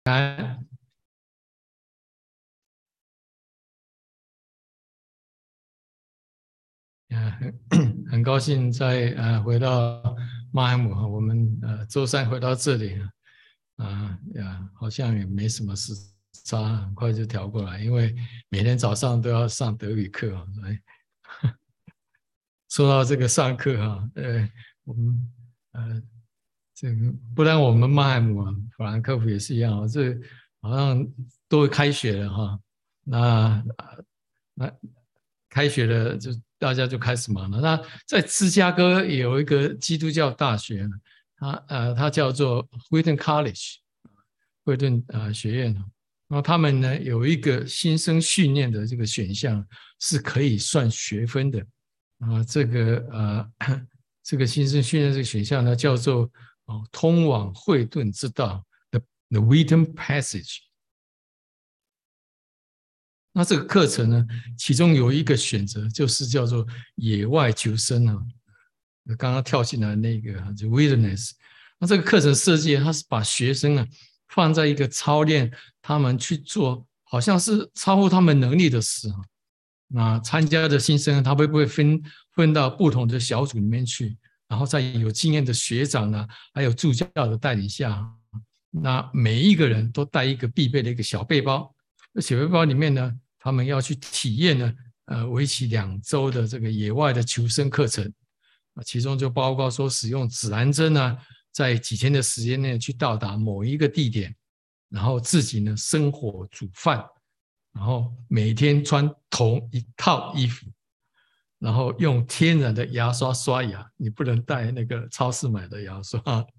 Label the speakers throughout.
Speaker 1: 安很高兴再回到马海姆哈，我们周三回到这里好像也没什么时差，很快就调过来，因为每天早上都要上德语课啊，所以说到这个上课我们呃这个不然我们马海姆啊，法兰克福也是一样啊，这好像都开学了哈，那开学了就大家就开始忙了。那在芝加哥有一个基督教大学，它叫做 Wheaton College， 惠顿学院。然后他们呢有一个新生训练的这个选项是可以算学分的这个新生训练这个选项呢叫做通往惠顿之道 The Wheaton Passage。那这个课程呢，其中有一个选择就是叫做野外求生啊，刚刚跳进来那个就 wilderness。那这个课程设计，它是把学生放在一个操练他们去做，好像是超乎他们能力的事啊。那参加的新生他会不会分到不同的小组里面去，然后在有经验的学长呢，还有助教的带领下，那每一个人都带一个必备的一个小背包。小背包里面呢，他们要去体验呢，为期2周的这个野外的求生课程，其中就包括说使用指南针呢，在几天的时间内去到达某一个地点，然后自己呢生火煮饭，然后每天穿同一套衣服，然后用天然的牙刷刷牙，你不能带那个超市买的牙刷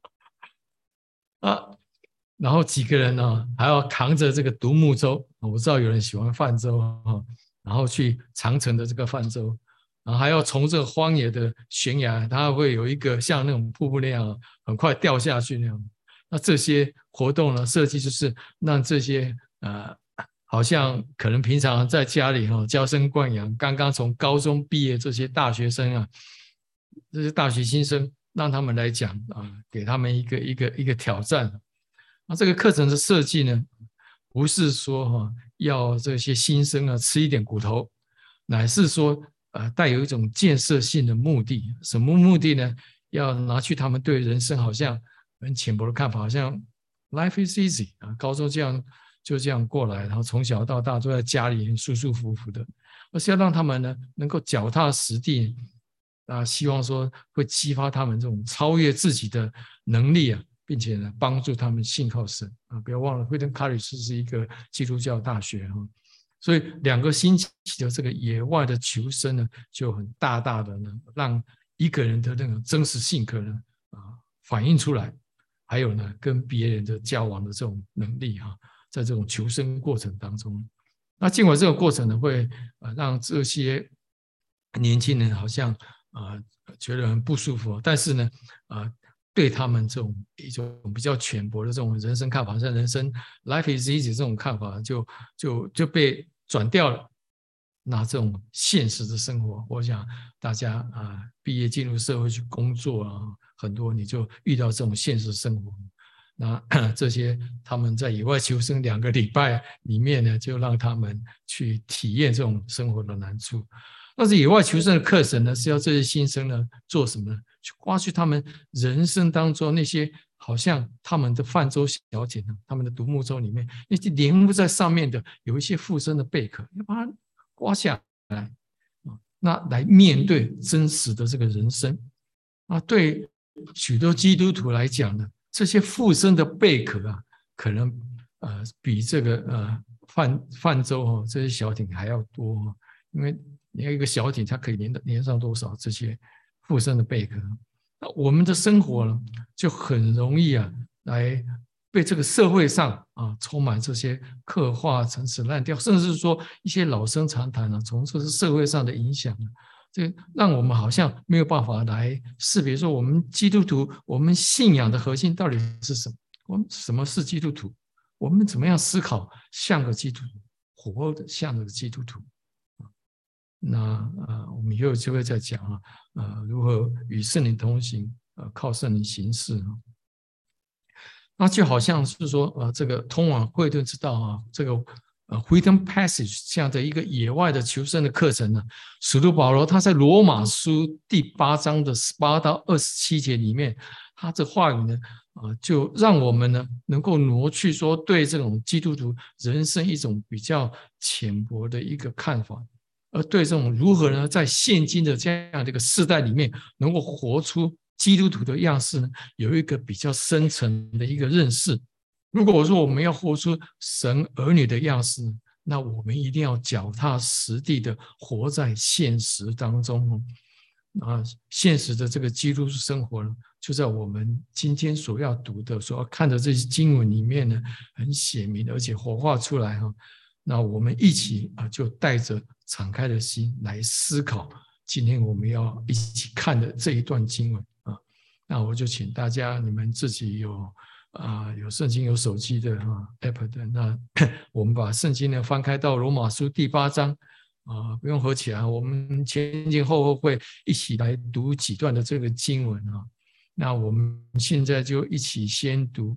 Speaker 1: 啊。然后几个人呢还要扛着这个独木舟，我知道有人喜欢泛舟然后去长城的这个泛舟，然后还要从这个荒野的悬崖，它会有一个像那种瀑布那样很快掉下去那样。那这些活动呢，设计就是让这些好像可能平常在家里娇生惯养，刚刚从高中毕业这些大学生这些大学新生，让他们来讲给他们一个挑战。那这个课程的设计呢，不是说要这些新生吃一点骨头，乃是说带有一种建设性的目的。什么目的呢？要拿去他们对人生好像很浅薄的看法，好像 life is easy 高中就这样过来，然后从小到大都在家里舒舒服服的，而是要让他们呢能够脚踏实地希望说会激发他们这种超越自己的能力并且呢帮助他们信靠神不要忘了惠顿 College 是一个基督教大学所以2个星期的这个野外的求生呢，就很大大的呢让一个人的那种真实性格呢反映出来，还有呢跟别人的交往的这种能力在这种求生过程当中，那尽管这个过程呢会让这些年轻人好像觉得很不舒服，但是呢对他们这种一种比较浅薄的这种人生看法，像人生 life is easy 这种看法就被转掉了。那这种现实的生活，我想大家毕业进入社会去工作很多你就遇到这种现实生活。那这些他们在野外求生2个礼拜里面呢，就让他们去体验这种生活的难处。但是野外求生的课程呢，是要这些新生呢做什么呢？去刮去他们人生当中那些好像他们的泛舟小艇他们的独木舟里面那些连不在上面的有一些附身的贝壳，要把它刮下来那来面对真实的这个人生对许多基督徒来讲呢，这些附身的贝壳可能比这个泛舟这些小艇还要多因为你要一个小艇，它可以连上多少这些附身的贝壳？那我们的生活呢，就很容易来被这个社会上充满这些刻画陈词滥调，甚至是说一些老生常谈从这个社会上的影响这让我们好像没有办法来识别说我们基督徒我们信仰的核心到底是什么？我们什么是基督徒？我们怎么样思考像个基督徒，活得像个基督徒？那我们以后就会再讲如何与圣灵同行，靠圣灵行事那就好像是说，这个通往惠顿之道啊，这个Freedom Passage 这样的一个野外的求生的课程呢，使徒保罗他在罗马书第8章的18到27节里面，他这话语呢，就让我们呢能够挪去说对这种基督徒人生一种比较浅薄的一个看法，而对这种如何呢在现今的这样的一个世代里面能够活出基督徒的样式呢，有一个比较深层的一个认识。如果我说我们要活出神儿女的样式，那我们一定要脚踏实地的活在现实当中。现实的这个基督生活呢，就在我们今天所要读的、所要看的这些经文里面呢，很显明而且活化出来哈。那我们一起就带着敞开的心来思考今天我们要一起看的这一段经文啊。那我就请大家，你们自己有圣经有手机的app 的，那我们把圣经呢翻开到罗马书第8章不用合起来，我们前前后后会一起来读几段的这个经文啊。那我们现在就一起先读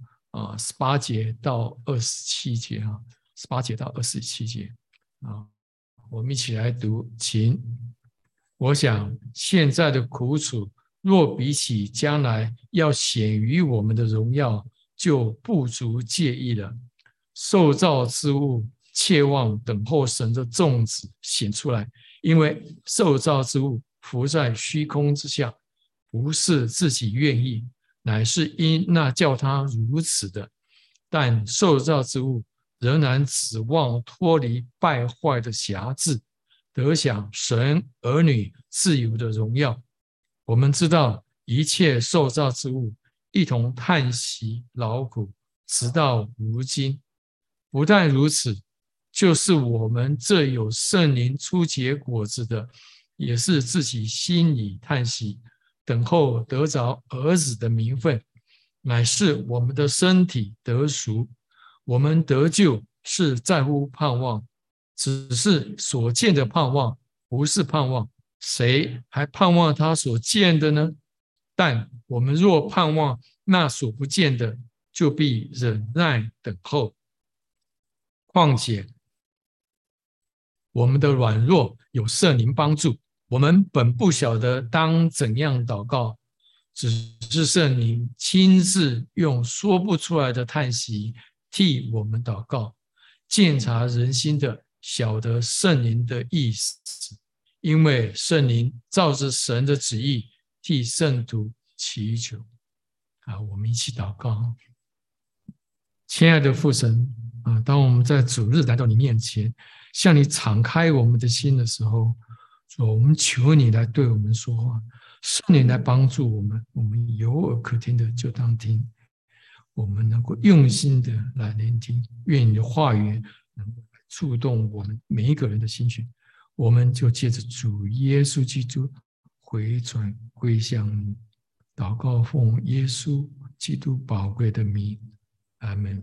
Speaker 1: 18节到27节18节到27节我们一起来读，请。我想现在的苦楚，若比起将来要显于我们的荣耀，就不足介意了。受造之物切望等候神的种子显出来，因为受造之物浮在虚空之下，不是自己愿意，乃是因那叫他如此的。但受造之物仍然指望脱离败坏的辖制，得享神儿女自由的荣耀。我们知道一切受造之物一同叹息劳苦，直到如今。不但如此，就是我们这有圣灵初结果子的，也是自己心里叹息，等候得着儿子的名分，乃是我们的身体得赎。我们得救是在乎盼望，只是所见的盼望不是盼望，谁还盼望他所见的呢？但我们若盼望那所不见的，就必忍耐等候。况且我们的软弱有圣灵帮助，我们本不晓得当怎样祷告，只是圣灵亲自用说不出来的叹息替我们祷告。鉴察人心的，晓得圣灵的意思，因为圣灵照着神的旨意替圣徒祈求。我们一起祷告。亲爱的父神当我们在主日来到你面前，向你敞开我们的心的时候，主，我们求你来对我们说话，圣灵来帮助我们，我们有耳可听的就当听，我们能够用心的来聆听，愿你的话语能够触动我们每一个人的心弦，我们就借着主耶稣基督回转归向你，祷告奉耶稣基督宝贵的名，阿们。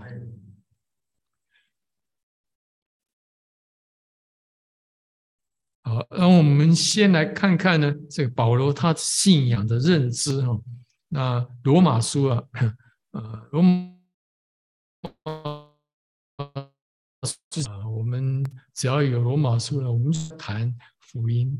Speaker 1: 好，那我们先来看看呢，这个保罗他信仰的认知那罗马书罗马我们只要有罗马书呢，我们就谈福音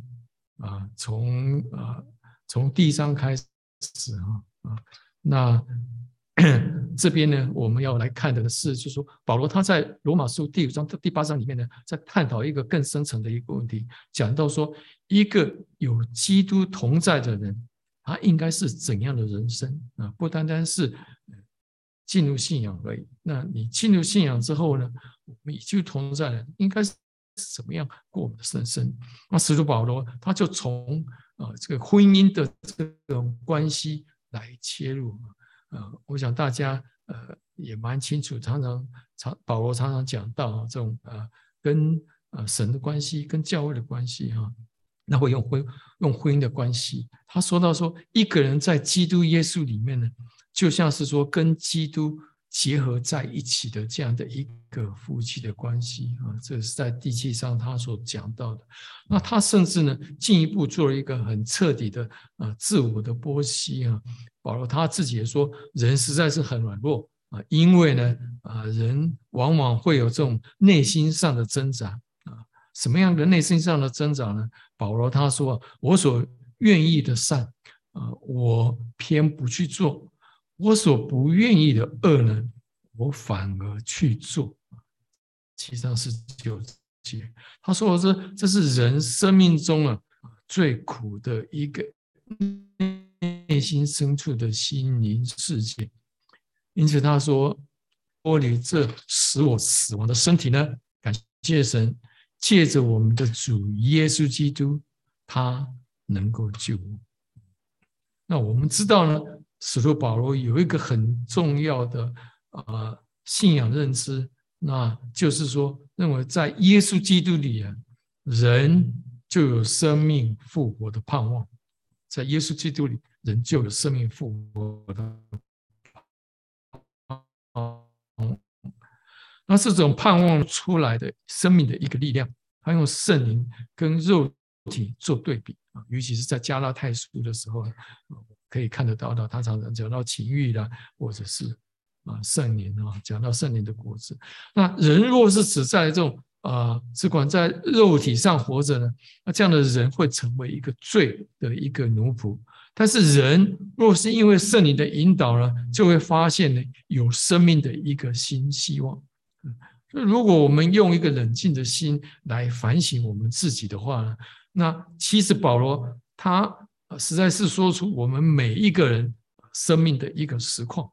Speaker 1: 从第1章开始那这边呢，我们要来看的是，就是说保罗他在罗马书第5章到第8章里面呢，在探讨一个更深层的一个问题，讲到说一个有基督同在的人，他应该是怎样的人生不单单是进入信仰而已。那你进入信仰之后呢，我们与基督同在的人应该是怎么样过我们的人生？那使徒保罗他就从这个婚姻的这种关系来切入我想大家也蛮清楚，保罗常常讲到这种跟神的关系，跟教会的关系那会用婚姻的关系。他说到说，一个人在基督耶稣里面呢，就像是说跟基督结合在一起的这样的一个夫妻的关系这是在第7章他所讲到的。那他甚至呢进一步做了一个很彻底的自我的剖析保罗他自己也说，人实在是很软弱因为呢人往往会有这种内心上的挣扎什么样的内心上的挣扎呢？保罗他说我所愿意的善我偏不去做，我所不愿意的恶呢我反而去做。7章19节他说这是人生命中最苦的一个内心深处的心灵世界。因此他说脱离这使我死亡的身体呢，感谢神借着我们的主耶稣基督他能够救我。那我们知道呢，使徒保罗有一个很重要的信仰认知，那就是说认为在耶稣基督里人就有生命复活的盼望，在耶稣基督里人就有生命复活的盼望。那这种盼望出来的生命的一个力量，他用圣灵跟肉体做对比尤其是在加拉太书的时候可以看得到他常常讲到情欲啦，或者是圣灵讲到圣灵的果子。那人若是只在这种只管在肉体上活着呢，那这样的人会成为一个罪的一个奴仆。但是人若是因为圣灵的引导呢，就会发现呢有生命的一个新希望。如果我们用一个冷静的心来反省我们自己的话呢，那其实保罗他实在是说出我们每一个人生命的一个实况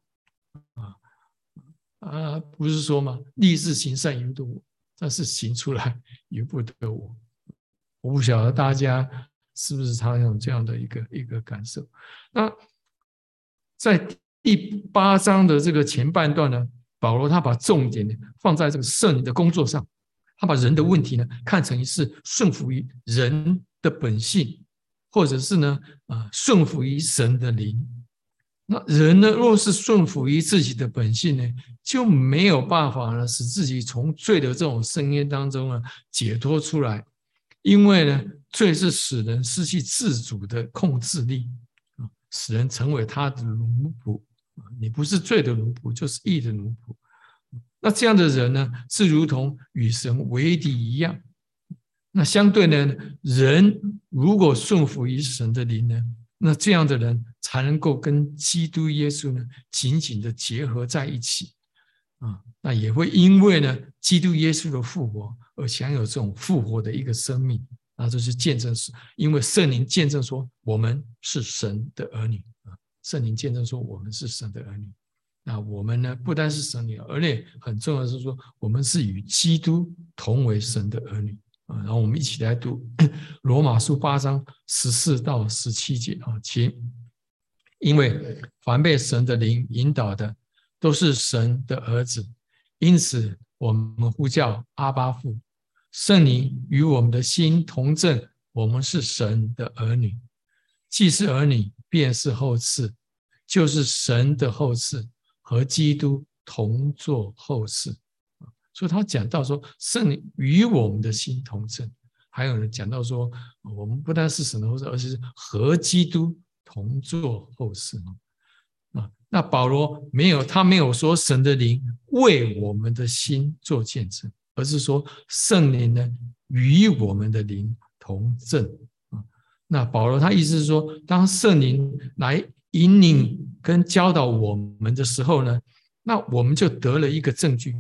Speaker 1: 不是说吗？立志行善由得我，但是行出来由不得我。我不晓得大家是不是常有这样的一个感受。那在第8章的这个前半段呢，保罗他把重点放在这个圣灵的工作上，他把人的问题呢看成是顺服于人的本性，或者是呢顺服于神的灵。那人呢若是顺服于自己的本性呢，就没有办法呢使自己从罪的这种深渊当中呢解脱出来。因为呢罪是使人失去自主的控制力使人成为他的奴仆。你不是罪的奴仆，就是义的奴仆。那这样的人呢是如同与神为敌一样。那相对呢，人如果顺服于神的灵呢，那这样的人才能够跟基督耶稣呢紧紧的结合在一起那也会因为呢基督耶稣的复活而享有这种复活的一个生命。那就是见证，因为圣灵见证说我们是神的儿女圣灵见证说我们是神的儿女。那我们呢不单是神的儿女，很重要的是说我们是与基督同为神的儿女然后我们一起来读罗马书8章14到17节请。因为凡被神的灵引导的都是神的儿子，因此我们呼叫阿爸父。圣灵与我们的心同证，我们是神的儿女。既是儿女，便是后嗣，就是神的后嗣，和基督同作后嗣。所以他讲到说圣灵与我们的心同证，还有人讲到说我们不但是神的后嗣，而是和基督同作后嗣那保罗他没有说神的灵为我们的心做见证，而是说圣灵呢与我们的灵同证那保罗他意思是说，当圣灵来引领跟教导我们的时候呢，那我们就得了一个证据。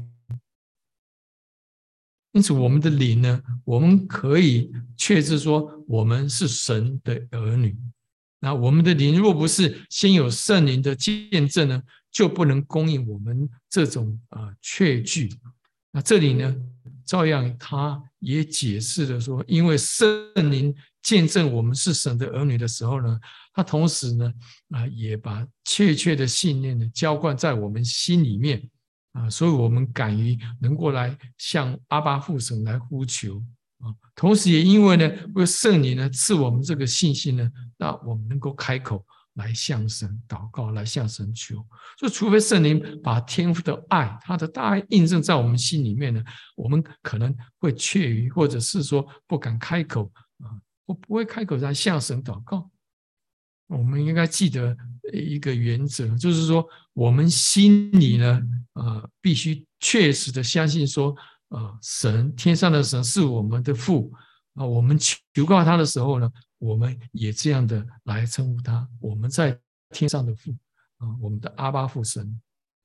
Speaker 1: 因此我们的灵呢，我们可以确知说我们是神的儿女。那我们的灵若不是先有圣灵的见证呢，就不能供应我们这种确据。那这里呢照样他也解释了说，因为圣灵见证我们是神的儿女的时候呢，他同时呢也把确切的信念呢浇灌在我们心里面所以我们敢于能够来向阿爸父神来呼求同时也因为呢为圣灵呢赐我们这个信心呢，那我们能够开口来向神祷告，来向神求。所以除非圣灵把天父的爱，他的大爱印证在我们心里面呢，我们可能会怯于，或者是说不敢开口我不会开口来向神祷告我们应该记得一个原则，就是说我们心里呢，必须确实的相信说，神天上的神是我们的父啊，我们求告他的时候呢，我们也这样的来称呼他，我们在天上的父啊，我们的阿爸父神。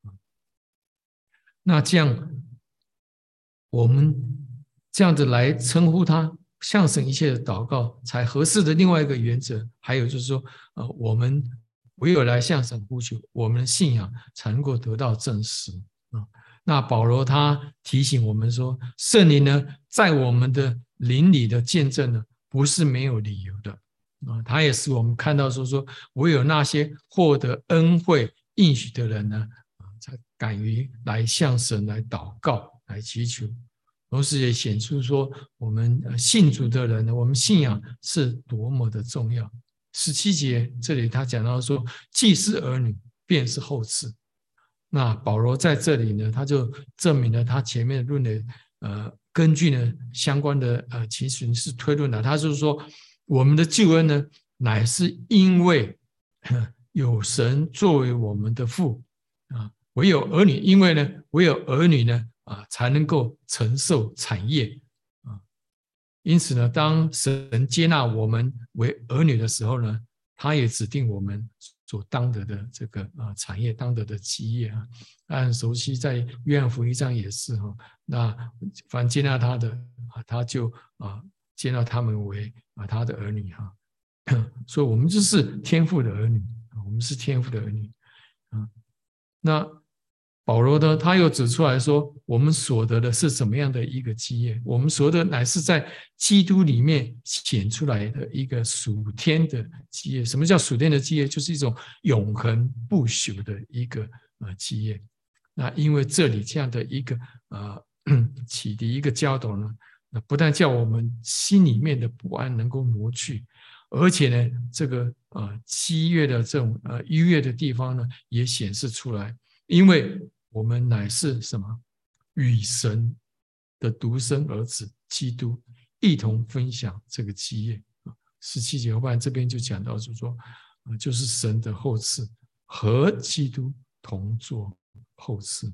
Speaker 1: 那这样，我们这样子来称呼他，向神一切的祷告才合适的另外一个原则，还有就是说，我们唯有来向神呼求，我们的信仰才能够得到证实啊。那保罗他提醒我们说，圣灵呢，在我们的灵里的见证呢，不是没有理由的啊。他也使我们看到说，唯有那些获得恩惠应许的人呢，才敢于来向神来祷告、来祈求，同时也显出说，我们信主的人呢，我们信仰是多么的重要。17节这里他讲到说，既是儿女，便是后嗣。那保罗在这里呢，他就证明了他前面论的根据呢相关的其实是推论的，他就是说，我们的救恩呢，乃是因为有神作为我们的父啊，唯有儿女，因为呢，唯有儿女呢才能够承受产业啊。因此呢，当神接纳我们为儿女的时候呢，他也指定我们所当得的这个产业，当得的基业啊。按熟悉在约翰福音上也是哈，那凡接纳他的他就接纳他们为他的儿女哈。所以我们就是天父的儿女，我们是天父的儿女啊。那保罗呢，他又指出来说，我们所得的是怎么样的一个基业？我们所得乃是在基督里面显出来的一个属天的基业。什么叫属天的基业？就是一种永恒不朽的一个基业。那因为这里这样的一个启迪一个教导呢，不但叫我们心里面的不安能够挪去，而且呢，这个七月的这种愉悦的地方呢，也显示出来，因为我们乃是什么？与神的独生儿子基督一同分享这个基业。17节后半这边就讲到，就是说，就是神的后嗣和基督同作后嗣。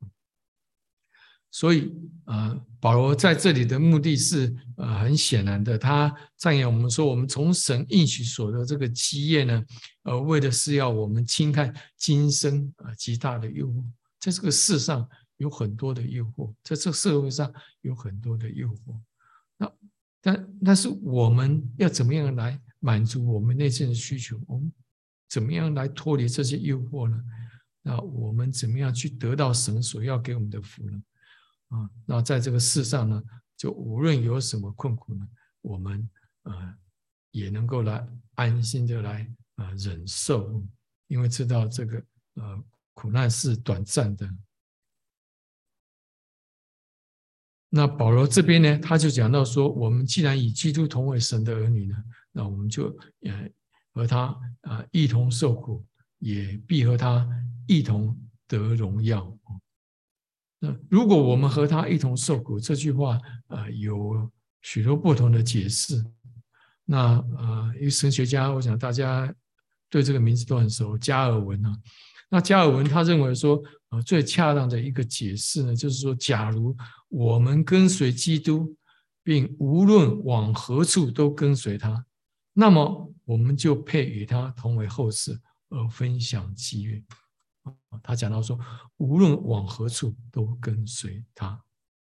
Speaker 1: 所以，保罗在这里的目的是，很显然的，他赞扬我们说，我们从神应许所得这个基业呢，为的是要我们轻看今生极大的诱惑，在这个世上有很多的诱惑，在这个社会上有很多的诱惑，但是我们要怎么样来满足我们内心的需求？我们怎么样来脱离这些诱惑呢？那我们怎么样去得到神所要给我们的福呢？那在这个世上呢，就无论有什么困苦呢，我们也能够来安心的来忍受，因为知道这个苦难是短暂的。那保罗这边呢，他就讲到说，我们既然以基督同为神的儿女呢，那我们就和他一同受苦，也必和他一同得荣耀。那如果我们和他一同受苦，这句话有许多不同的解释。那一个神学家，我想大家对这个名字都很熟，加尔文啊。那加尔文他认为说，最恰当的一个解释呢，就是说，假如我们跟随基督，并无论往何处都跟随他，那么我们就配与他同为后嗣，而分享基业。他讲到说，无论往何处都跟随他。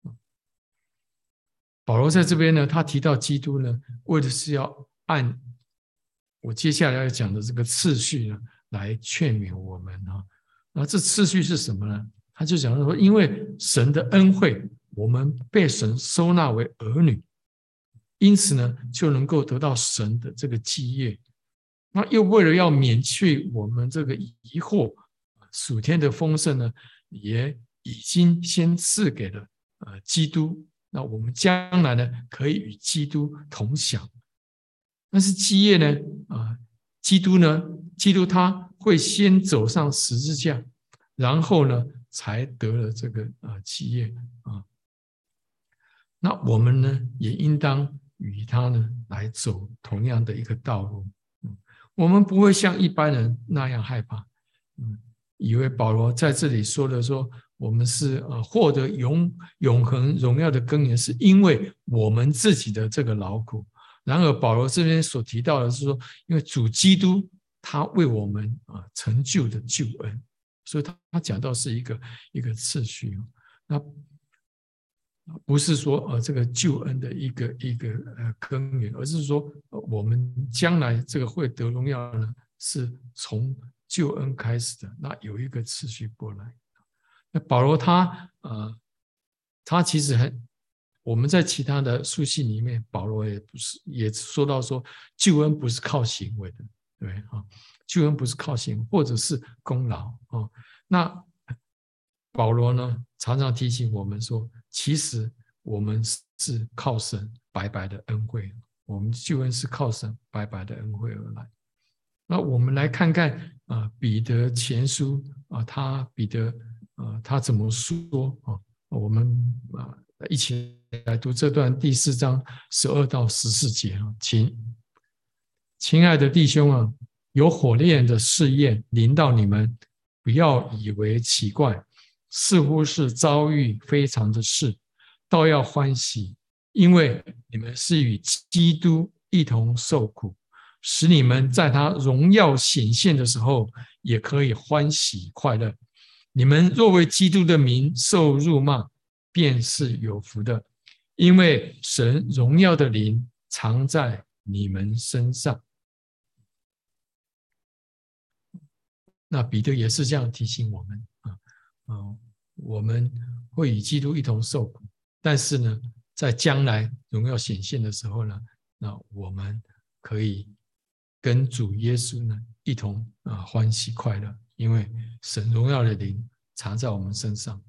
Speaker 1: 保罗在这边呢，他提到基督呢，为的是要按我接下来要讲的这个次序呢，来劝勉我们啊。那这次序是什么呢？他就讲到说，因为神的恩惠，我们被神收纳为儿女，因此呢，就能够得到神的这个基业。那又为了要免去我们这个疑惑，属天的丰盛呢，也已经先赐给了基督。那我们将来呢，可以与基督同享。但是基业呢，基督他会先走上十字架，然后呢，才得了这个基业啊。那我们呢，也应当与他呢来走同样的一个道路。 我们不会像一般人那样害怕。以为保罗在这里说的说，我们是获得永恒荣耀的根源，是因为我们自己的这个劳苦。然而保罗这边所提到的是说，因为主基督他为我们成就的救恩，所以他讲到是一个次序。那不是说这个救恩的一个根源，而是说我们将来这个会得荣耀呢，是从救恩开始的，那有一个次序过来。那保罗他其实我们在其他的书信里面，保罗也说到说，救恩不是靠行为的，对啊，救恩不是靠行为或者是功劳啊。那保罗呢，常常提醒我们说，其实我们是靠神白白的恩惠，我们救恩是靠神白白的恩惠而来。那我们来看看彼得前书彼得他怎么说我们一起来读这段第4章12到14节亲爱的弟兄啊，有火炼的试验临到你们，不要以为奇怪，似乎是遭遇非常的事，倒要欢喜，因为你们是与基督一同受苦，使你们在他荣耀显现的时候也可以欢喜快乐。你们若为基督的名受辱骂，便是有福的，因为神荣耀的灵常在你们身上。那彼得也是这样提醒我们我们会与基督一同受苦，但是呢，在将来荣耀显现的时候呢，那我们可以跟主耶稣呢一同欢喜快乐，因为神荣耀的灵常在我们身上。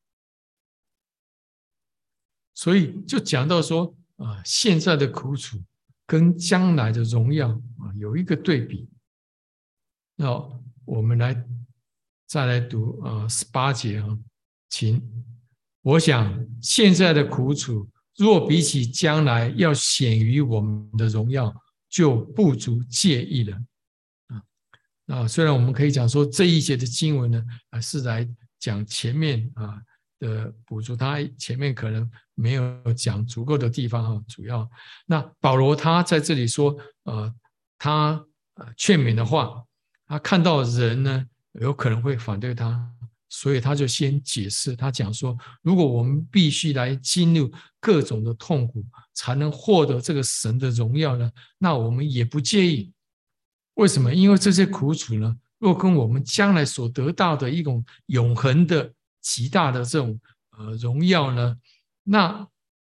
Speaker 1: 所以就讲到说现在的苦楚跟将来的荣耀有一个对比。那我们再来读18节请。我想现在的苦楚若比起将来要显于我们的荣耀，就不足介意了虽然我们可以讲说这一节的经文呢是来讲前面的补足，他前面可能没有讲足够的地方主要那保罗他在这里说他劝勉的话，他看到人呢有可能会反对他，所以他就先解释，他讲说，如果我们必须来经历各种的痛苦，才能获得这个神的荣耀呢，那我们也不介意。为什么？因为这些苦楚呢，若跟我们将来所得到的一种永恒的极大的这种荣耀呢，那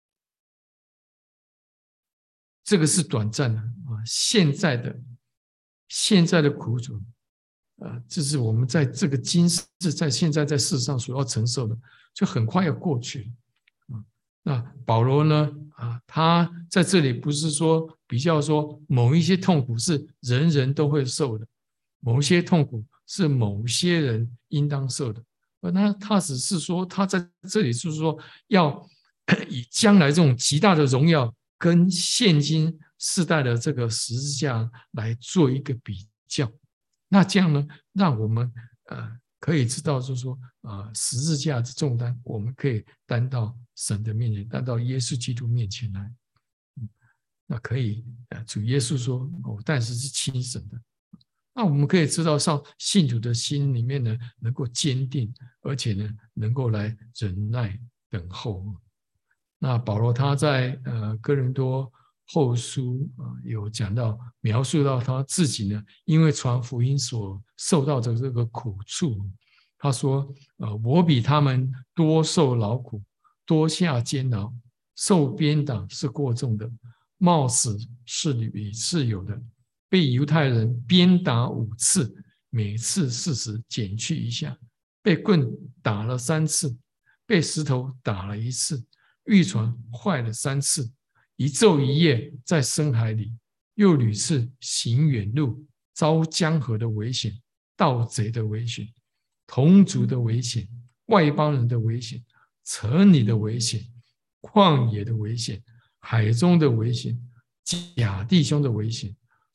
Speaker 1: 这个是短暂的现在的苦楚这是我们在这个今世在现在在世上所要承受的，就很快要过去那保罗呢他在这里不是说比较说某一些痛苦是人人都会受的，某一些痛苦是某些人应当受的，那他只是说他在这里就是说要以将来这种极大的荣耀跟现今世代的这个十字架来做一个比较，那这样呢让我们可以知道就是说十字架的重担我们可以担到神的面前，担到耶稣基督面前来那可以主耶稣说我担是轻省的，那我们可以知道上信徒的心里面呢能够坚定，而且呢能够来忍耐等候。那保罗他在哥林多后书有讲到描述到他自己呢因为传福音所受到的这个苦处，他说我比他们多受劳苦，多下监牢，受鞭打是过重的，冒死是有的，被犹太人鞭打5次，每次40减去1下，被棍打了3次，被石头打了1次，渔船坏了3次，一昼一夜在深海里，又屡次行远路，遭江河的危险，盗贼的危险，同族的危险，外邦人的危险，城里的危险，旷野的危险，海中的危险，假弟兄的危险，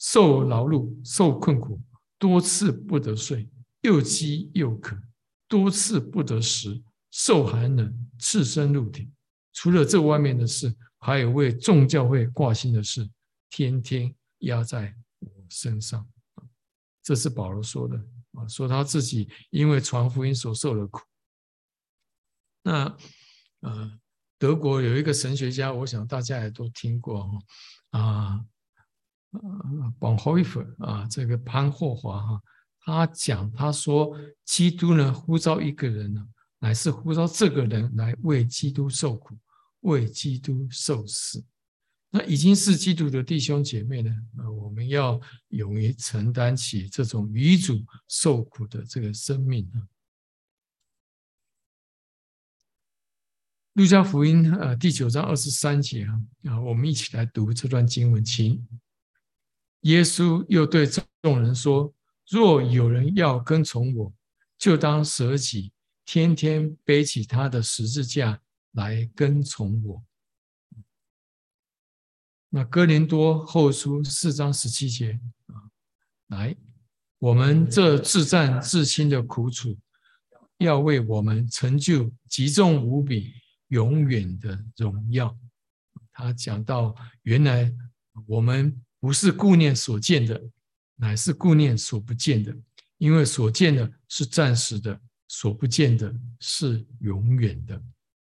Speaker 1: 受劳碌，受困苦，多次不得睡，又饥又渴，多次不得食，受寒冷，赤身露体。除了这外面的事，还有为众教会挂心的事，天天压在我身上。这是保罗说的，说他自己因为传福音所受的苦。那德国有一个神学家，我想大家也都听过Bonhoeffer 这个潘霍华他说基督呢呼召一个人呢，乃是呼召这个人来为基督受苦，为基督受死。那已经是基督的弟兄姐妹呢，我们要勇于承担起这种与主受苦的这个生命。路加福音第9章23节我们一起来读这段经文，请。耶稣又对众人说：若有人要跟从我，就当舍己，天天背起他的十字架来跟从我。那哥林多后书4章17节来，我们这自战自亲的苦楚，要为我们成就极重无比永远的荣耀。他讲到，原来我们不是顾念所见的，乃是顾念所不见的，因为所见的是暂时的，所不见的是永远的。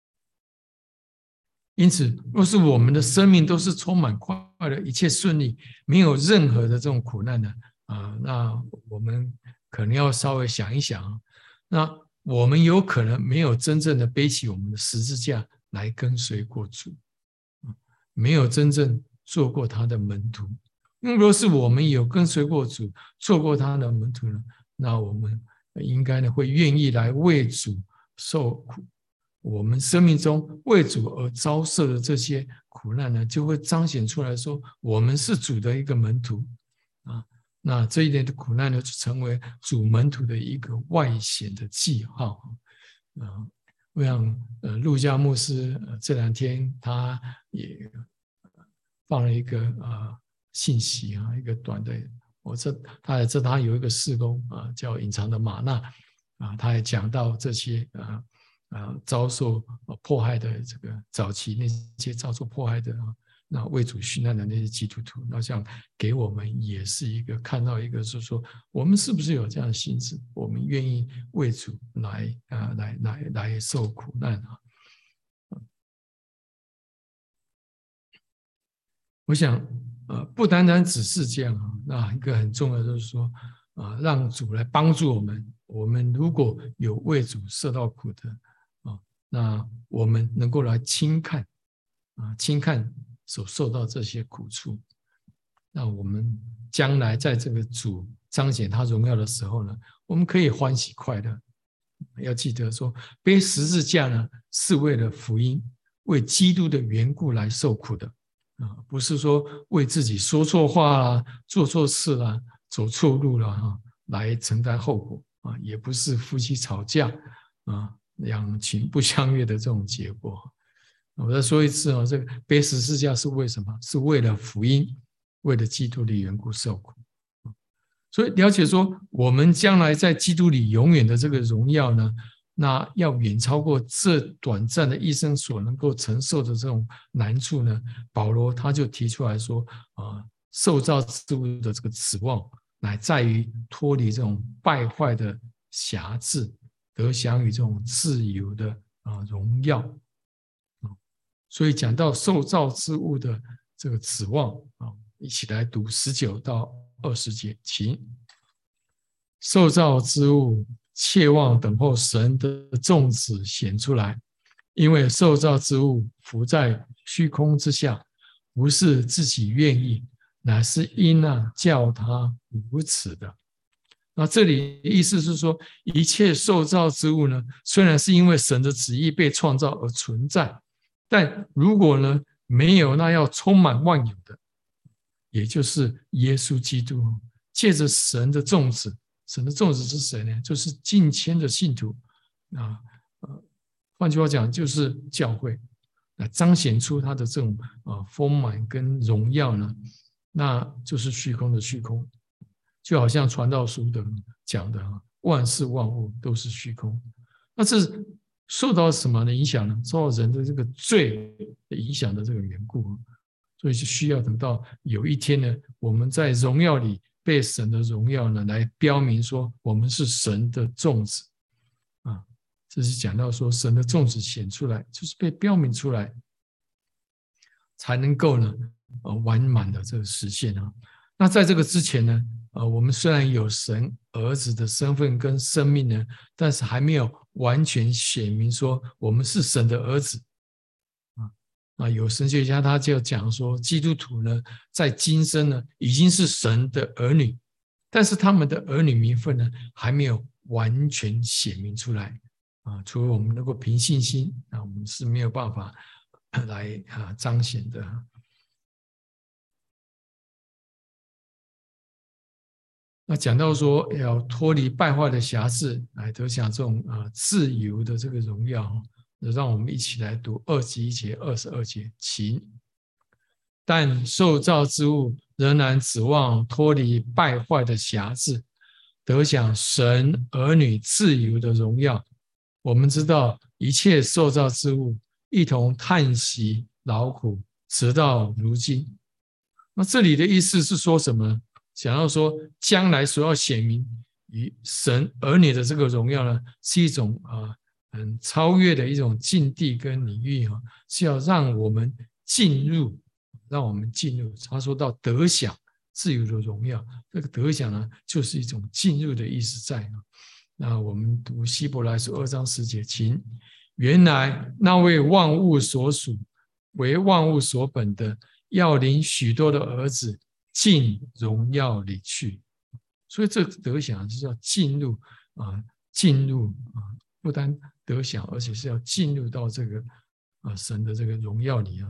Speaker 1: 因此，若是我们的生命都是充满快乐，一切顺利，没有任何的这种苦难呢，那我们可能要稍微想一想，那我们有可能没有真正的背起我们的十字架来跟随过主，没有真正做过他的门徒。若是我们有跟随过主，做过他的门徒呢，那我们应该呢会愿意来为主受苦。我们生命中为主而遭受的这些苦难呢，就会彰显出来说，我们是主的一个门徒那这一点的苦难呢，就成为主门徒的一个外显的记号我想路加牧师这2天他也放了一个信息一个短的，他有一个事工叫隐藏的玛纳他也讲到这些遭受迫害的这个早期那些遭受迫害的那为主殉难的那些基督徒，那像给我们也是一个看到一个，就是说我们是不是有这样的心智，我们愿意为主来受苦难我想不单单只是这样那一个很重要的就是说让主来帮助我们。我们如果有为主受到苦的那我们能够来轻看所受到这些苦处，那我们将来在这个主彰显他荣耀的时候呢，我们可以欢喜快乐。要记得说，背十字架呢是为了福音，为基督的缘故来受苦的不是说为自己说错话啦、做错事啦、走错路啦来承担后果也不是夫妻吵架两情不相悦的这种结果。我再说一次这个背十字架是为什么？是为了福音，为了基督的缘故受苦。所以了解说，我们将来在基督里永远的这个荣耀呢，那要远超过这短暂的一生所能够承受的这种难处呢。保罗他就提出来说受造之物的这个指望，乃在于脱离这种败坏的辖制，得享于这种自由的荣耀所以讲到受造之物的这个指望一起来读19到20节，请。受造之物切望等候神的众子显出来，因为受造之物伏在虚空之下，不是自己愿意，乃是因叫他如此的。那这里意思是说，一切受造之物呢，虽然是因为神的旨意被创造而存在，但如果呢没有那要充满万有的，也就是耶稣基督，借着神的众子，神的众子是谁呢？就是近千的信徒换句话讲，就是教会彰显出他的这种丰满跟荣耀呢那就是虚空的虚空，就好像传道书的讲的万事万物都是虚空。那这受到什么的影响呢？受到人的这个罪的影响的这个缘故，所以就需要等到有一天呢，我们在荣耀里被神的荣耀呢来标明说我们是神的众子啊。这是讲到说神的众子显出来，就是被标明出来，才能够呢完满的这个实现啊。那在这个之前呢，我们虽然有神儿子的身份跟生命呢，但是还没有完全显明说我们是神的儿子有神学家他就讲说，基督徒呢在今生呢已经是神的儿女，但是他们的儿女名分呢还没有完全显明出来除了我们能够凭信心我们是没有办法来彰显的。那讲到说要脱离败坏的辖制，来得享这种自由的这个荣耀，让我们一起来读21节、22节，请。但受造之物仍然指望脱离败坏的辖制，得享神儿女自由的荣耀。我们知道一切受造之物一同叹息劳苦，直到如今。那这里的意思是说什么呢？想要说将来所要显明与神儿女的这个荣耀呢，是一种很超越的一种境地跟领域是要让我们进入，他说到得享自由的荣耀，这个得享呢就是一种进入的意思在那我们读希伯来书2章10节，请。原来那位万物所属为万物所本的，要领许多的儿子进荣耀里去。所以这个得享就是要进入不单得享，而且是要进入到这个神的这个荣耀里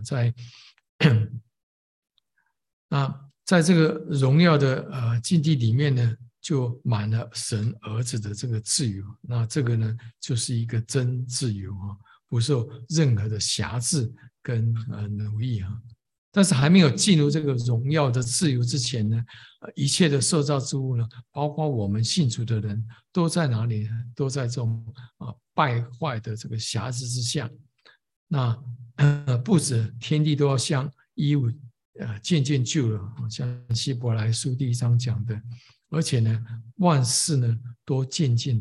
Speaker 1: 在这个荣耀的境地里面呢，就满了神儿子的这个自由。那这个呢，就是一个真自由不受任何的辖制跟奴役但是还没有进入这个荣耀的自由之前呢，一切的受造之物呢，包括我们信主的人，都在哪里呢？都在这种败坏的这个辖制之下。那不止天地都要像衣物渐渐旧了，像希伯来书第1章讲的，而且呢，万事呢都渐渐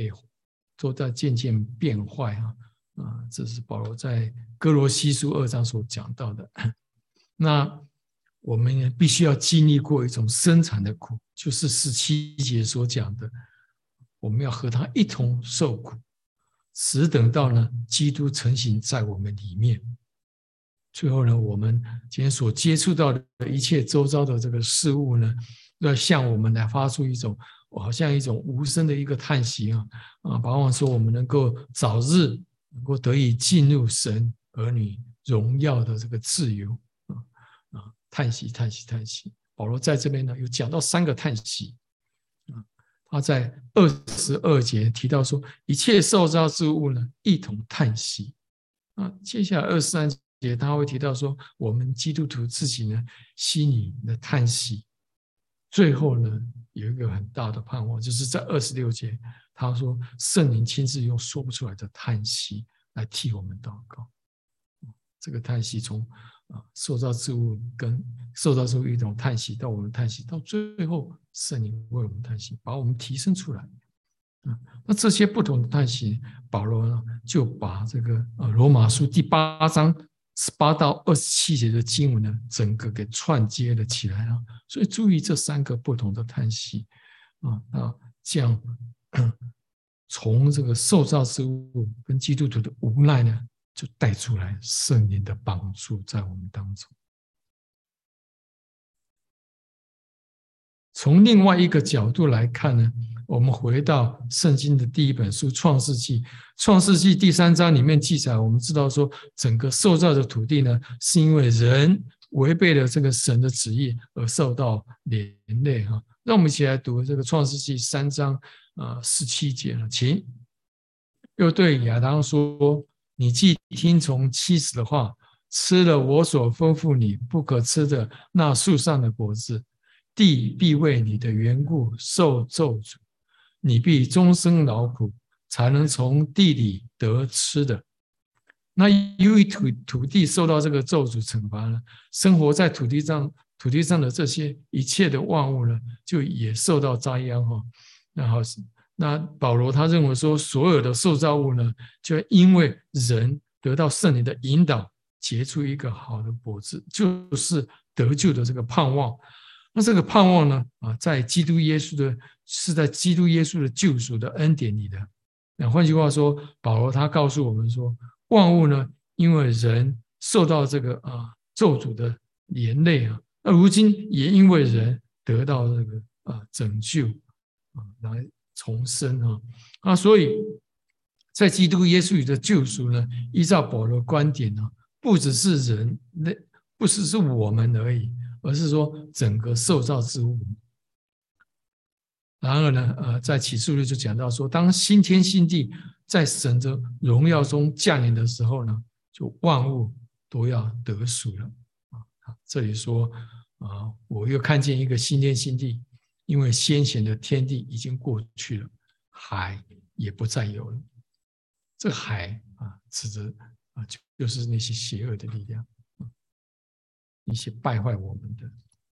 Speaker 1: 变坏这是保罗在哥罗西书2章所讲到的。那我们必须要经历过一种生产的苦，就是17节所讲的，我们要和他一同受苦，直等到呢基督成形在我们里面。最后呢，我们今天所接触到的一切周遭的这个事物呢，要向我们来发出一种好像一种无声的一个叹息盼望说我们能够早日能够得以进入神儿女荣耀的这个自由叹息。保罗在这边呢有讲到3个叹息他在22节提到说，一切受造之物呢一同叹息接下来23节他会提到说，我们基督徒自己呢心里的叹息。最后呢有一个很大的盼望，就是在26节他说，圣灵亲自用说不出来的叹息来替我们祷告。这个叹息从受造之物跟受造之物一种叹息，到我们叹息，到最后圣灵为我们叹息，把我们提升出来那这些不同的叹息，保罗呢就把这个罗马书第8章18到27节的经文呢整个给串接了起来所以注意这3个不同的叹息这样从这个受造之物跟基督徒的无奈呢，就带出来圣灵的帮助在我们当中。从另外一个角度来看呢，我们回到圣经的第一本书创世纪第3章里面记载，我们知道说整个受造的土地呢，是因为人违背了这个神的旨意而受到连累让我们一起来读这个创世纪3章17节请。又对亚当说，你既听从妻子的话， 吃了我所吩咐你不可吃的那树上的果子，地必为你的缘故受咒诅，你必终生劳苦，才能从地里得吃的。那由于土地受到这个咒诅惩罚呢，生活在土地上的这些一切的万物呢，就也受到灾殃哈。那保罗他认为说，所有的受造物呢，就因为人得到圣灵的引导，结出一个好的果子，就是得救的这个盼望。那这个盼望呢，在基督耶稣的救赎的恩典里的。那换句话说，保罗他告诉我们说，万物呢，因为人受到这个咒诅的连累啊，那如今也因为人得到这个拯救来重生所以在基督耶稣里的救赎呢，依照保罗的观点呢，不只是人类，不只是我们而已，而是说整个受造之物。然而呢，在启示录就讲到说，当新天新地在神的荣耀中降临的时候呢，就万物都要得赎了这里说我又看见一个新天新地，因为先前的天地已经过去了，海也不再有了。这个海指的就是那些邪恶的力量，一些败坏我们的。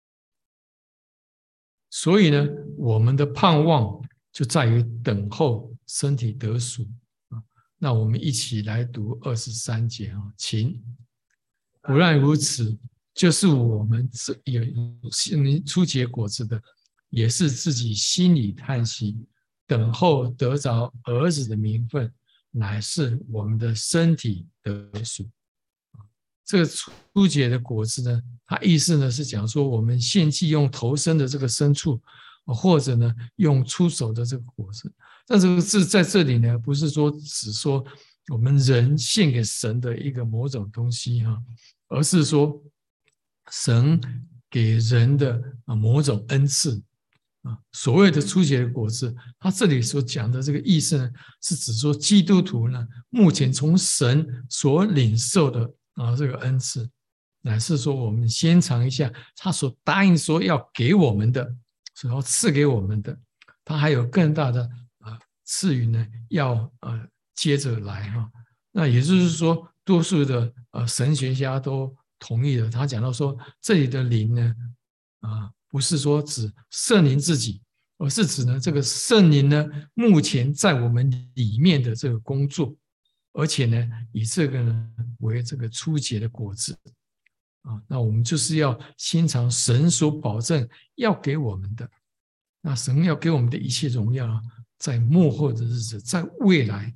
Speaker 1: 所以呢，我们的盼望就在于等候身体得赎那我们一起来读23节请。不但如此，就是我们有初结果子的，也是自己心里叹息，等候得着儿子的名分，乃是我们的身体得赎。这个初结的果子呢，它意思呢是讲说，我们献祭用头生的这个牲畜，或者呢用出手的这个果子。但这个字在这里呢，不是说只说我们人献给神的一个某种东西而是说神给人的某种恩赐所谓的初结的果子，他这里所讲的这个意思呢，是指说基督徒呢，目前从神所领受的这个恩赐，乃是说我们先尝一下他所答应说要给我们的，所要赐给我们的，他还有更大的赐予呢，要接着来那也就是说，多数的神学家都同意了。他讲到说，这里的灵呢，不是说指圣灵自己，而是指呢这个圣灵呢，目前在我们里面的这个工作，而且呢，以这个呢为这个初结的果子那我们就是要先尝神所保证要给我们的，那神要给我们的一切荣耀在末后的日子，在未来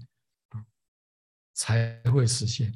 Speaker 1: 才会实现。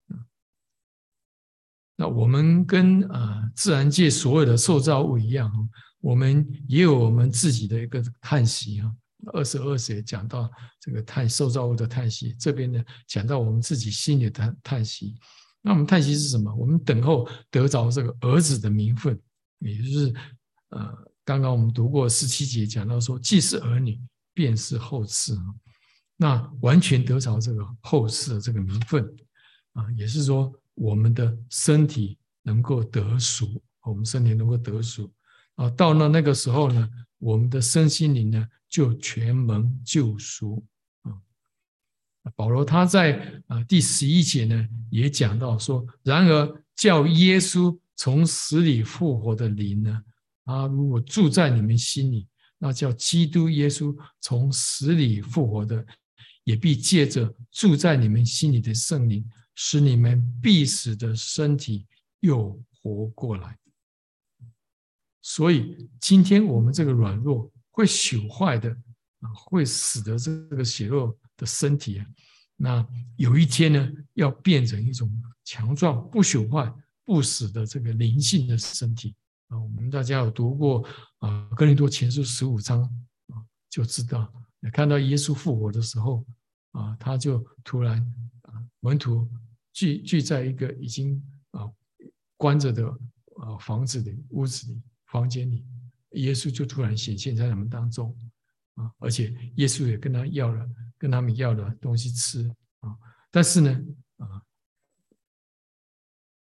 Speaker 1: 那我们跟自然界所有的受造物一样我们也有我们自己的一个叹息22节讲到这个受造物的叹息，这边呢讲到我们自己心里的叹息。那我们叹息是什么？我们等候得着这个儿子的名分，也就是刚刚我们读过17节讲到说，既是儿女，便是后嗣那完全得着这个后嗣的这个名分也是说我们的身体能够得赎，我们身体能够得赎到了那个时候呢，我们的身心灵呢就全蒙救赎保罗他在第11节呢也讲到说，然而叫耶稣从死里复活的灵呢，他如果住在你们心里，那叫基督耶稣从死里复活的，也必借着住在你们心里的圣灵，使你们必死的身体又活过来。所以今天我们这个软弱会朽坏的会死的这个血肉的身体那有一天呢要变成一种强壮不朽坏不死的这个灵性的身体我们大家有读过哥林多前书15章就知道看到耶稣复活的时候他就突然门徒聚在一个已经关着的房子里屋子里房间里，耶稣就突然显现在他们当中而且耶稣也跟他们要了东西吃但是呢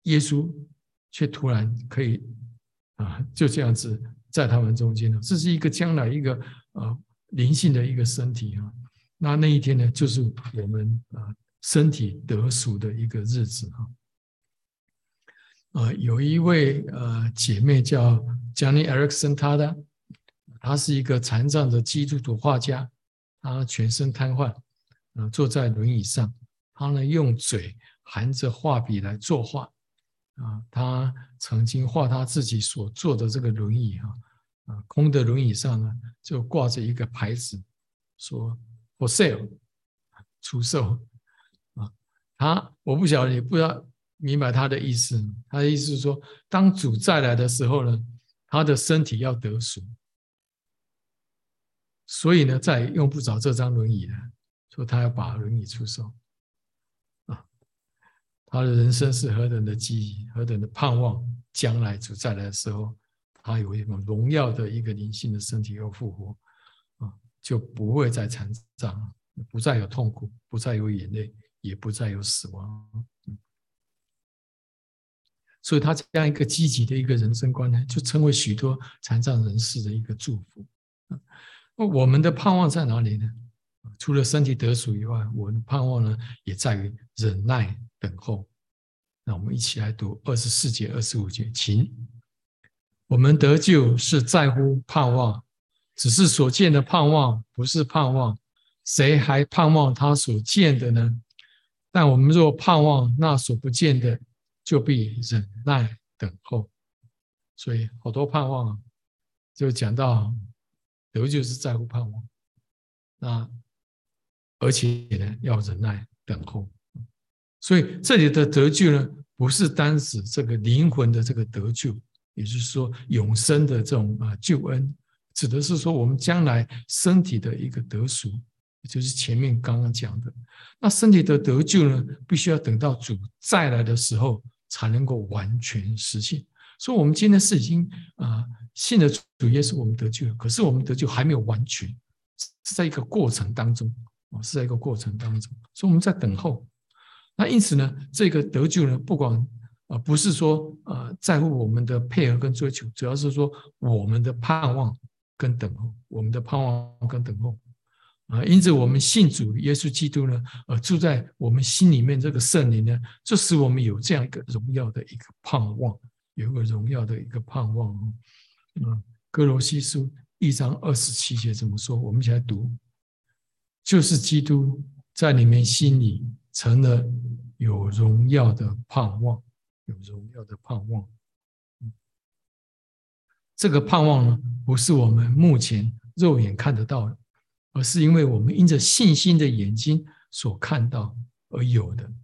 Speaker 1: 耶稣却突然可以就这样子在他们中间了。这是一个将来一个灵性的一个身体啊。那一天呢，就是我们身体得赎的一个日子有一位姐妹叫 Joni Eareckson Tada， 她是一个残障的基督徒画家，她全身瘫痪，坐在轮椅上，她呢用嘴含着画笔来作画她曾经画她自己所坐的这个轮椅空的轮椅上呢就挂着一个牌子，说 for sale， 出售我不晓得，也不知道明白他的意思。他的意思是说，当主再来的时候呢，他的身体要得赎，所以呢，再也用不着这张轮椅了，说他要把轮椅出售他的人生是何等的记忆，何等的盼望，将来主再来的时候，他有一种荣耀的一个灵性的身体又复活就不会再残障，不再有痛苦，不再有眼泪，也不再有死亡。所以他这样一个积极的一个人生观呢，就成为许多残障人士的一个祝福。我们的盼望在哪里呢？除了身体得赎以外，我们的盼望呢，也在于忍耐等候。那我们一起来读24节、25节，请。我们得救是在乎盼望，只是所见的盼望不是盼望，谁还盼望他所见的呢？但我们若盼望那所不见的，就必忍耐等候。所以好多盼望就讲到得救是在乎盼望，那而且呢要忍耐等候。所以这里的得救呢，不是单指这个灵魂的这个得救，也就是说永生的这种救恩，指的是说我们将来身体的一个得赎，也就是前面刚刚讲的。那身体的得救呢，必须要等到主再来的时候才能够完全实现。所以我们今天是已经信了主耶稣，我们得救了，可是我们得救还没有完全，是在一个过程当中，是在一个过程当中，所以我们在等候。那因此呢，这个得救呢，不管不是说在乎我们的配合跟追求，主要是说我们的盼望跟等候，我们的盼望跟等候因此我们信主耶稣基督呢，住在我们心里面这个圣灵呢，就使我们有这样一个荣耀的一个盼望，有一个荣耀的一个盼望哥罗西书1章27节怎么说？我们一起来读，就是基督在你们心里成了有荣耀的盼望，有荣耀的盼望。这个盼望呢，不是我们目前肉眼看得到的，而是因为我们因着信心的眼睛所看到而有的。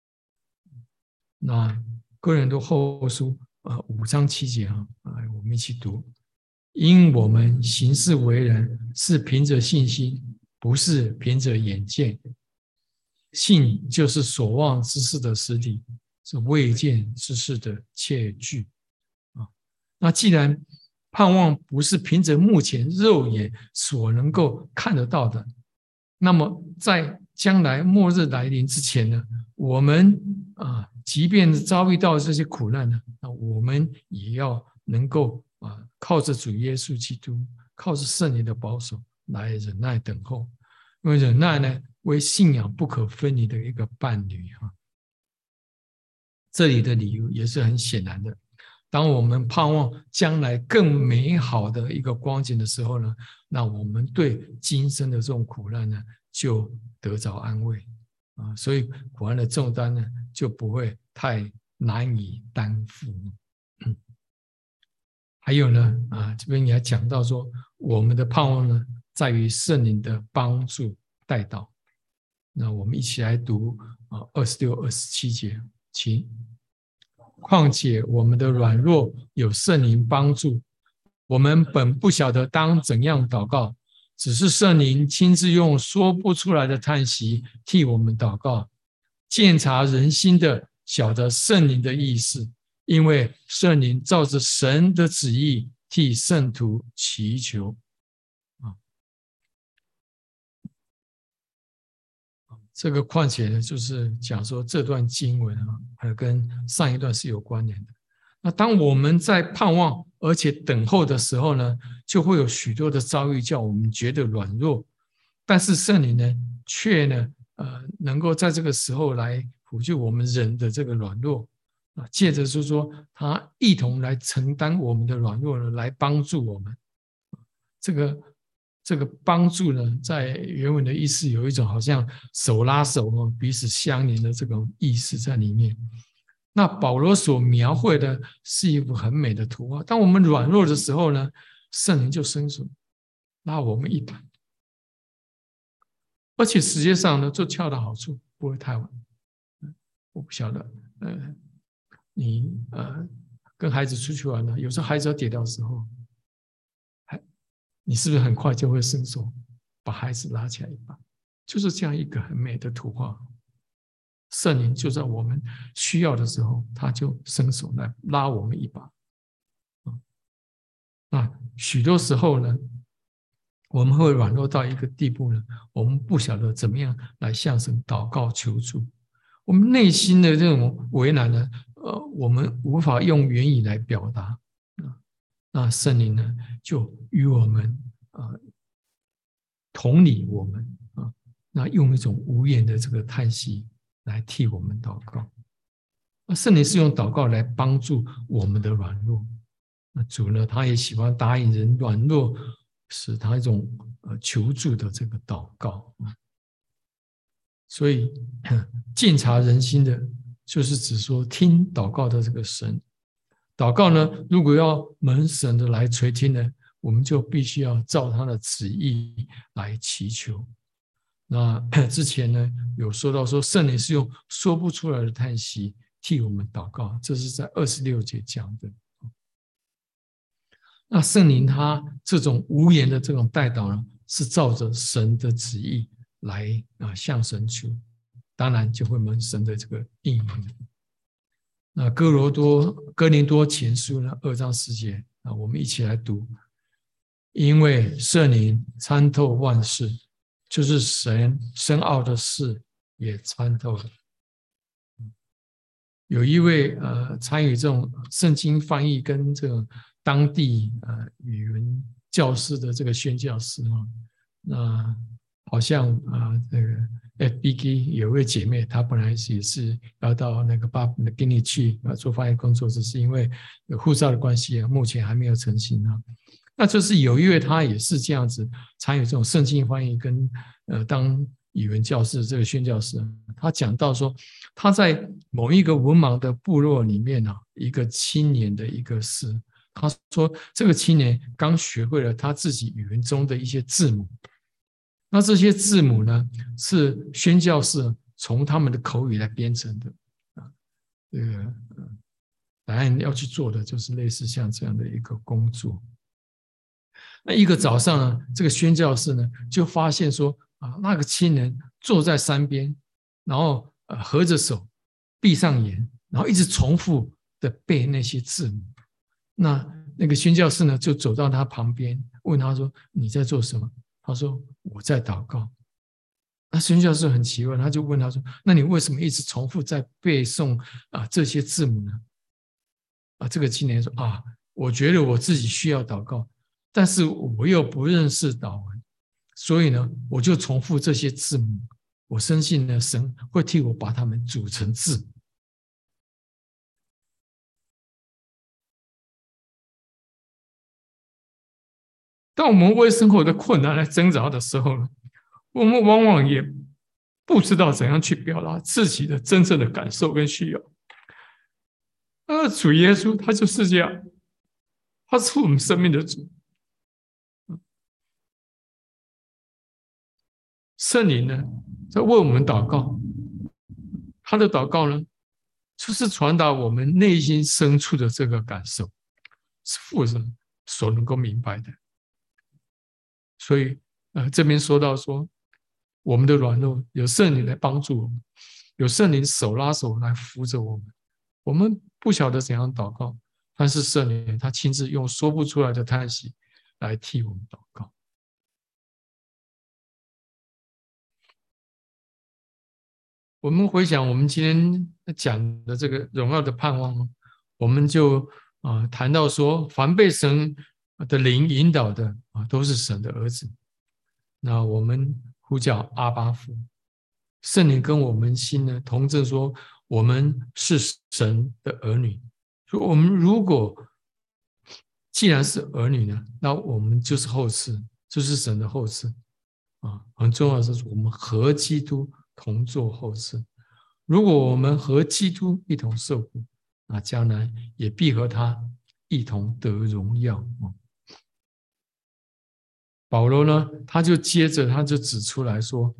Speaker 1: 那哥林多后书5章7节我们一起读：因我们行事为人是凭着信心，不是凭着眼见。信就是所望之事的实体，是未见之事的确据那既然盼望不是凭着目前肉眼所能够看得到的，那么在将来末日来临之前呢，我们即便遭遇到这些苦难呢，那我们也要能够靠着主耶稣基督，靠着圣灵的保守来忍耐等候，因为忍耐呢，为信仰不可分离的一个伴侣这里的理由也是很显然的。当我们盼望将来更美好的一个光景的时候呢，那我们对今生的这种苦难呢，就得着安慰所以苦难的重担呢，就不会太难以担负还有呢这边也讲到说，我们的盼望呢，在于圣灵的帮助带导。那我们一起来读26、27节，请。况且我们的软弱有圣灵帮助，我们本不晓得当怎样祷告，只是圣灵亲自用说不出来的叹息替我们祷告。鉴察人心的，晓得圣灵的意思，因为圣灵照着神的旨意替圣徒祈求。 这个况且呢，就是讲说这段经文啊，还跟上一段是有关联的。那当我们在盼望而且等候的时候呢，就会有许多的遭遇叫我们觉得软弱，但是圣灵呢，却呢，能够在这个时候来补救我们人的这个软弱啊，借着是说他一同来承担我们的软弱呢，来帮助我们。这个帮助呢，在原文的意思有一种好像手拉手哦，彼此相连的这种意思在里面。那保罗所描绘的是一幅很美的图画。当我们软弱的时候呢，圣灵就伸手拉我们一把，而且时间上呢，就恰到好处，不会太晚。我不晓得，你跟孩子出去玩了，有时候孩子要跌倒的时候，你是不是很快就会伸手把孩子拉起来一把？就是这样一个很美的图画。圣灵就在我们需要的时候，他就伸手来拉我们一把。那许多时候呢，我们会软弱到一个地步呢，我们不晓得怎么样来向神祷告求助。我们内心的这种为难呢，我们无法用言语来表达。那圣灵呢，就与我们同理我们啊，那用一种无言的这个叹息来替我们祷告。那圣灵是用祷告来帮助我们的软弱。那主呢，他也喜欢答应人软弱，使他一种求助的这个祷告。所以鉴察人心的，就是指说听祷告的这个神。祷告呢，如果要蒙神的来垂听呢，我们就必须要照他的旨意来祈求。那之前呢，有说到说圣灵是用说不出来的叹息替我们祷告，这是在26节讲的。那圣灵他这种无言的这种代祷呢，是照着神的旨意来向神求，当然就会蒙神的这个应允。那哥林多前书呢2章10节啊，我们一起来读。因为圣灵参透万事，就是神深奥的事也参透了。有一位参与这种圣经翻译跟这种当地语文教师的这个宣教师啊，那好像这个 FBK 有位姐妹，她本来也是要到那个巴布的给你去做翻译工作，只是因为有护照的关系啊，目前还没有成行啊。那就是有一位他也是这样子参与这种圣经翻译跟当语文教师这个宣教师，他讲到说他在某一个文盲的部落里面啊，一个青年的一个事，他说这个青年刚学会了他自己语文中的一些字母，那这些字母呢是宣教士从他们的口语来编成的啊，这个答案要去做的就是类似像这样的一个工作。那一个早上呢，这个宣教士呢就发现说那个青年坐在山边，然后合着手，闭上眼，然后一直重复的背那些字母。那个宣教士呢就走到他旁边，问他说：“你在做什么？”他说：“我在祷告。”那宣教士很奇怪，他就问他说：“那你为什么一直重复在背诵这些字母呢？”这个青年说：“我觉得我自己需要祷告。”但是我又不认识祷文，所以呢，我就重复这些字母。我深信呢，神会替我把它们组成字。当我们为生活的困难来挣扎的时候呢，我们往往也不知道怎样去表达自己的真正的感受跟需要。主耶稣他就是这样，他是我们生命的主。圣灵呢，在为我们祷告，他的祷告呢，就是传达我们内心深处的这个感受，是父神所能够明白的。所以，这边说到说，我们的软弱有圣灵来帮助我们，有圣灵手拉手来扶着我们。我们不晓得怎样祷告，但是圣灵他亲自用说不出来的叹息来替我们祷告。 我们回想我们今天讲的这个荣耀的盼望，我们就谈到说，凡被神的灵引导的都是神的儿子。那我们呼叫阿爸父，圣灵跟我们心呢同证说，我们是神的儿女。所以我们如果既然是儿女呢，那我们就是后嗣，就是神的后嗣很重要的是，我们和基督同作后嗣。如果我们和基督一同受苦，那将来也必和他一同得荣耀。保罗呢，他就接着他就指出来说，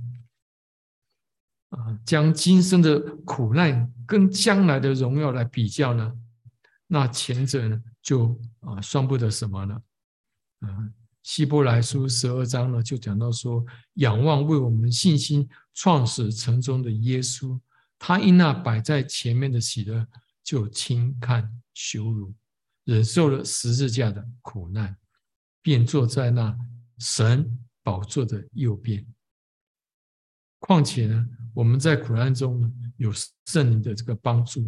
Speaker 1: 将今生的苦难跟将来的荣耀来比较呢，那前者呢就算不得什么了。希伯来书12章呢就讲到说，仰望为我们信心创始成终的耶稣，他因那摆在前面的喜乐，就轻看羞辱，忍受了十字架的苦难，便坐在那神宝座的右边。况且呢，我们在苦难中呢，有圣灵的这个帮助。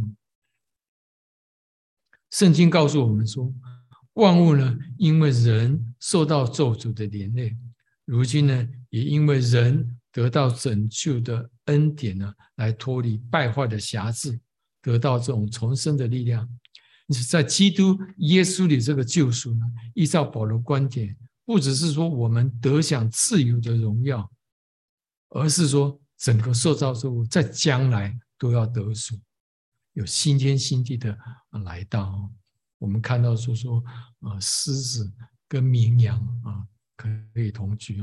Speaker 1: 圣经告诉我们说，万物呢，因为人受到咒诅的连累，如今呢，也因为人得到拯救的恩典呢，来脱离败坏的辖制，得到这种重生的力量。在基督耶稣里这个救赎呢，依照保罗观点，不只是说我们得享自由的荣耀，而是说整个受造之物在将来都要得赎，有新天新地的来到。我们看到说狮子跟绵羊可以同居。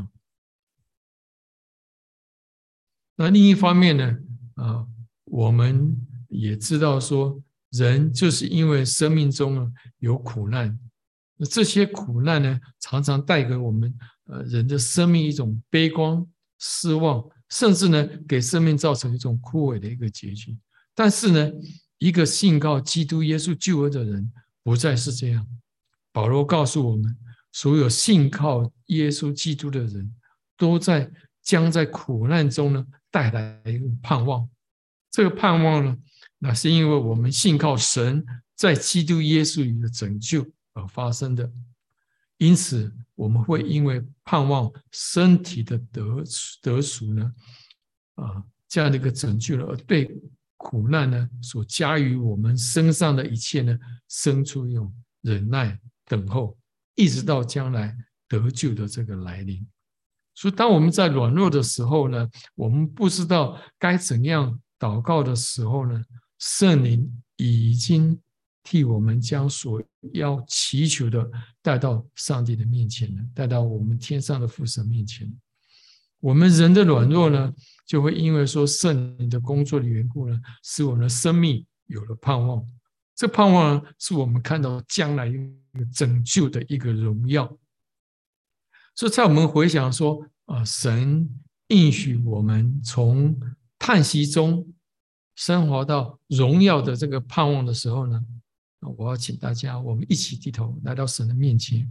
Speaker 1: 那另一方面呢，我们也知道说，人就是因为生命中有苦难，那这些苦难呢，常常带给我们人的生命一种悲观、失望，甚至呢，给生命造成一种枯萎的一个结局。但是呢，一个信靠基督耶稣救恩的人，不再是这样。保罗告诉我们，所有信靠耶稣基督的人，都将在苦难中呢带来一个盼望。这个盼望呢，那是因为我们信靠神在基督耶稣里的拯救而发生的。因此，我们会因为盼望身体的得赎呢，这样的一个拯救了，而对苦难呢所加于我们身上的一切呢，生出一种忍耐、等候，一直到将来得救的这个来临。所以，当我们在软弱的时候呢，我们不知道该怎样祷告的时候呢，圣灵已经替我们将所要祈求的带到上帝的面前了，带到我们天上的父神面前。我们人的软弱呢，就会因为说圣灵的工作的缘故呢，使我们的生命有了盼望。这盼望呢，是我们看到将来一个拯救的一个荣耀。所以在我们回想说，神应许我们从叹息中升华到荣耀的这个盼望的时候呢，我要请大家，我们一起低头来到神的面前。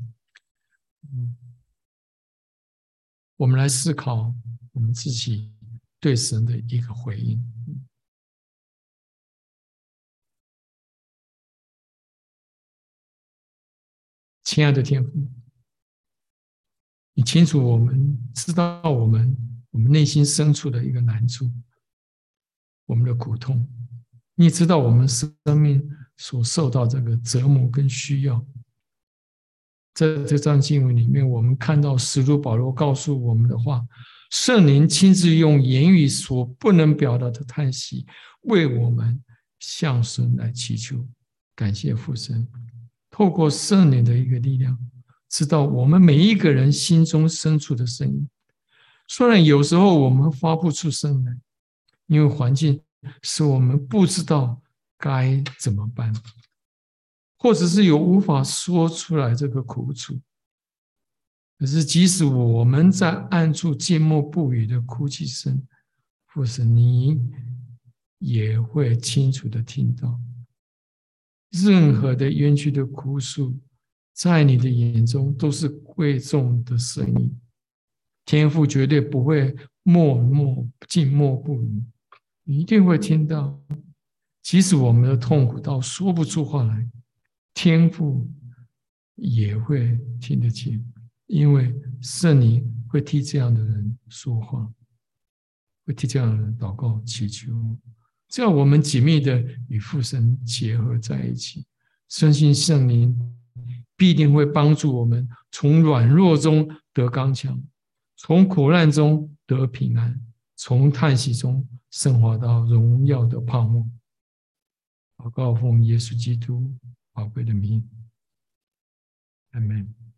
Speaker 1: 我们来思考我们自己对神的一个回应。亲爱的天父，你清楚我们知道我们内心深处的一个难处，我们的苦痛，你知道我们生命所受到这个折磨跟需要。在这章经文里面，我们看到使徒保罗告诉我们的话，圣灵亲自用言语所不能表达的叹息，为我们向神来祈求。感谢父神，透过圣灵的一个力量，知道我们每一个人心中深处的声音。虽然有时候我们发不出声来，因为环境使我们不知道该怎么办，或者是有无法说出来这个苦楚。可是即使我们在暗处静默不语的哭泣声，父神你也会清楚的听到。任何的冤屈的哭诉，在你的眼中都是贵重的声音。天父绝对不会静默不语， 你一定会听到。即使我们的痛苦到说不出话来，天父也会听得见，因为圣灵会替这样的人说话，会替这样的人祷告祈求。只要我们紧密的与父神结合在一起，深信圣灵必定会帮助我们从软弱中得刚强，从苦难中得平安，从叹息中升华到荣耀的盼望。祷告奉耶稣基督宝贵的名，阿门。